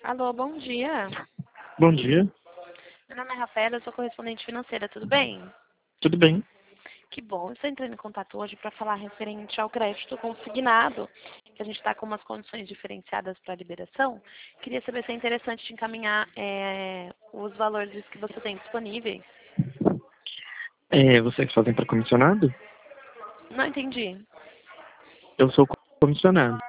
Alô, bom dia. Bom dia, Meu nome é Rafaela, eu sou correspondente financeira, tudo bem? tudo bem? Que bom, eu estou entrando em contato hoje para falar referente ao crédito consignado, que a gente está com umas condições diferenciadas para a liberação. Queria saber se é interessante te encaminhar os valores que você tem disponíveis. Vocês fazem para comissionado? Não entendi. Eu sou comissionado.